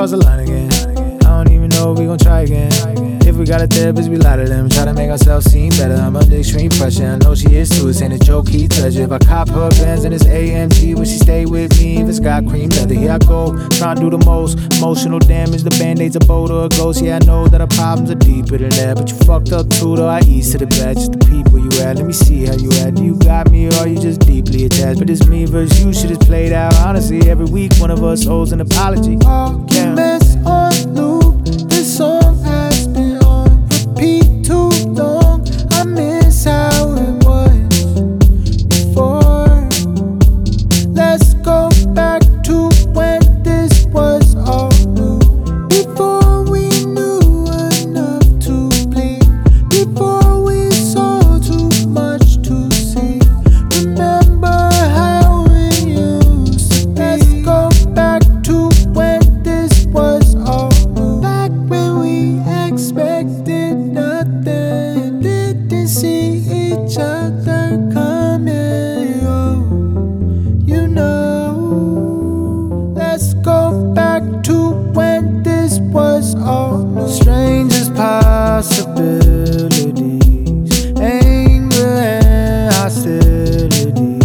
cross the line again. I don't even know if we gon' try again. If we got a therapist, we lie to them. Try to make ourselves seem better. I'm under extreme pressure. I know she is too. It's ain't a joke, Heath Ledger. If I cop her Benz and it's AMG, will she stay with me if it's got cream leather? Here I go, trying to do the most. Emotional damage, the band-aids, a boat or a ghost. Yeah, I know that our problems are deeper than that, but you fucked up too, though I ease to the bed. Just the people you at, let me see how you at. Do you got me or are you just deeply attached? But it's me versus you, shit is played out. Honestly, every week one of us owes an apology. Arguments on loop, this song has been on repeat too long. I miss how it was before. Let's go back to when this was all new. Before we knew enough to bleed, before we saw too much to see. Remember how it used to be. Let's go back to when this was all new. Back when we expected nothing, didn't see each other coming. Oh, you know. Let's go back to when this was all new. Strangest possibilities, anger and hostility.